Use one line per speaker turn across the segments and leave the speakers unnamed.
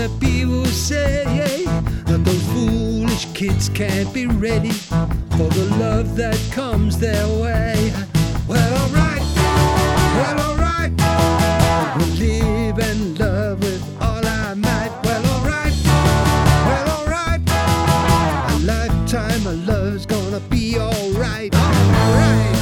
the people say that those foolish kids can't be ready for the love that comes their way. Well, alright, we'll live and love with all our might. Well, alright, a lifetime of love's gonna be alright, alright.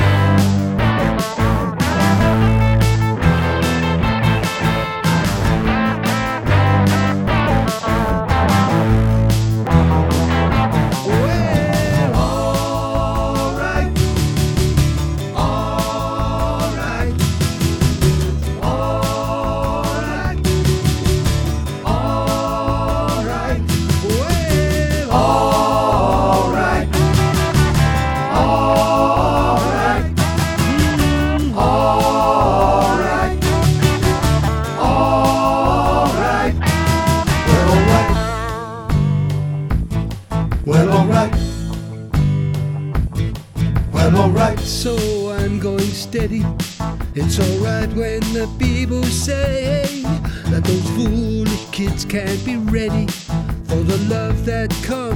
Well, alright. Well, alright.
So I'm going steady. It's alright when the people say that those foolish kids can't be ready for the love that comes